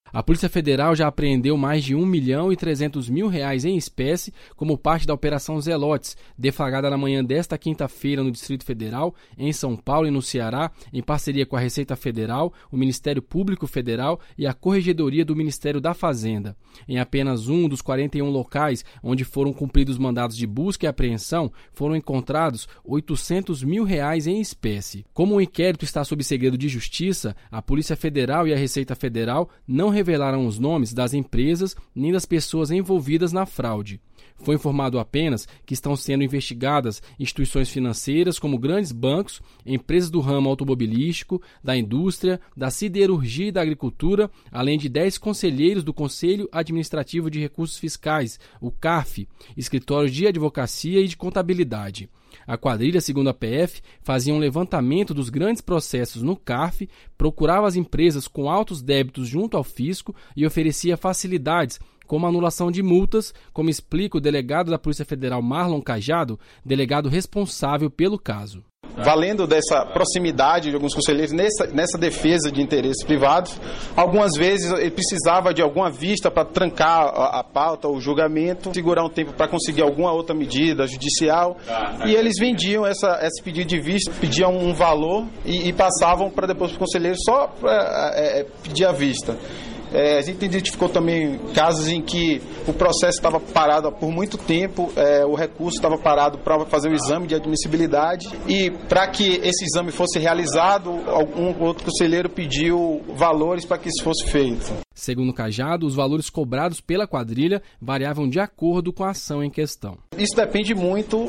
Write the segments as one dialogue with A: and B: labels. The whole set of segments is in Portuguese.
A: A Polícia Federal já apreendeu mais de R$1.300.000 em espécie como parte da Operação Zelotes, deflagrada na manhã desta quinta-feira no Distrito Federal, em São Paulo e no Ceará, em parceria com a Receita Federal, o Ministério Público Federal e a Corregedoria do Ministério da Fazenda. Em apenas um dos 41 locais onde foram cumpridos mandados de busca e apreensão, foram encontrados R$800.000 em espécie. Como o inquérito está sob segredo de justiça, a Polícia Federal e a Receita Federal não revelaram os nomes das empresas nem das pessoas envolvidas na fraude. Foi informado apenas que estão sendo investigadas instituições financeiras como grandes bancos, empresas do ramo automobilístico, da indústria, da siderurgia e da agricultura, além de 10 conselheiros do Conselho Administrativo de Recursos Fiscais, o CARF, escritórios de advocacia e de contabilidade. A quadrilha, segundo a PF, fazia um levantamento dos grandes processos no CARF, procurava as empresas com altos débitos junto ao fisco e oferecia facilidades, como anulação de multas, como explica o delegado da Polícia Federal Marlon Cajado, delegado responsável pelo caso.
B: Valendo dessa proximidade de alguns conselheiros nessa defesa de interesses privados, algumas vezes ele precisava de alguma vista para trancar a pauta, o julgamento, segurar um tempo para conseguir alguma outra medida judicial, e eles vendiam esse pedido de vista, pediam um valor e passavam para depois o conselheiro só para pedir a vista. A gente identificou também casos em que o processo estava parado por muito tempo, o recurso estava parado para fazer o exame de admissibilidade, e para que esse exame fosse realizado, algum outro conselheiro pediu valores para que isso fosse feito.
A: Segundo Cajado, os valores cobrados pela quadrilha variavam de acordo com a ação em questão.
B: Isso depende muito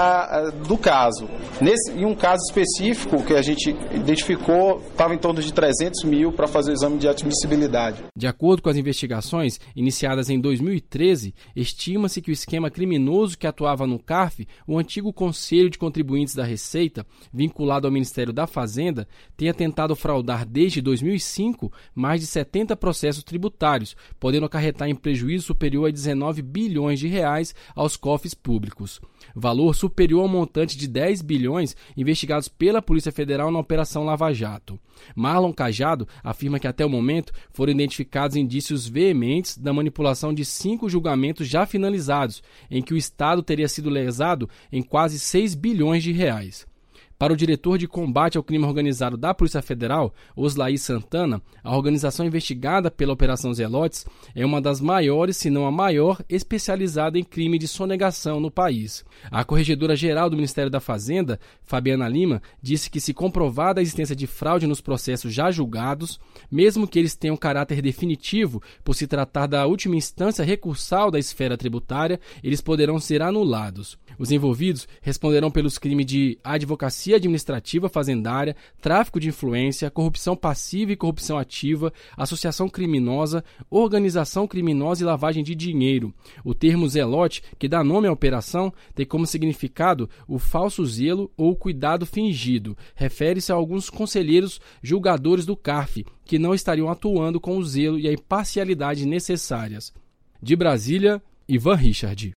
B: do caso. Em um caso específico que a gente identificou, estava em torno de R$300 mil para fazer o exame de admissibilidade.
A: De acordo com as investigações iniciadas em 2013, estima-se que o esquema criminoso que atuava no CARF, o antigo Conselho de Contribuintes da Receita, vinculado ao Ministério da Fazenda, tenha tentado fraudar desde 2005 mais de 70 processos tributários, podendo acarretar em prejuízo superior a R$19 bilhões aos cofres públicos. Valor superior ao montante de R$10 bilhões investigados pela Polícia Federal na Operação Lava Jato. Marlon Cajado afirma que até o momento foram identificados indícios veementes da manipulação de 5 julgamentos já finalizados, em que o Estado teria sido lesado em quase R$6 bilhões. Para o diretor de combate ao crime organizado da Polícia Federal, Oslaí Santana, a organização investigada pela Operação Zelotes é uma das maiores, se não a maior, especializada em crime de sonegação no país. A Corregedora-Geral do Ministério da Fazenda, Fabiana Lima, disse que, se comprovada a existência de fraude nos processos já julgados, mesmo que eles tenham caráter definitivo por se tratar da última instância recursal da esfera tributária, eles poderão ser anulados. Os envolvidos responderão pelos crimes de advocacia administrativa fazendária, tráfico de influência, corrupção passiva e corrupção ativa, associação criminosa, organização criminosa e lavagem de dinheiro. O termo zelote, que dá nome à operação, tem como significado o falso zelo ou o cuidado fingido. Refere-se a alguns conselheiros julgadores do CARF, que não estariam atuando com o zelo e a imparcialidade necessárias. De Brasília, Ivan Richard.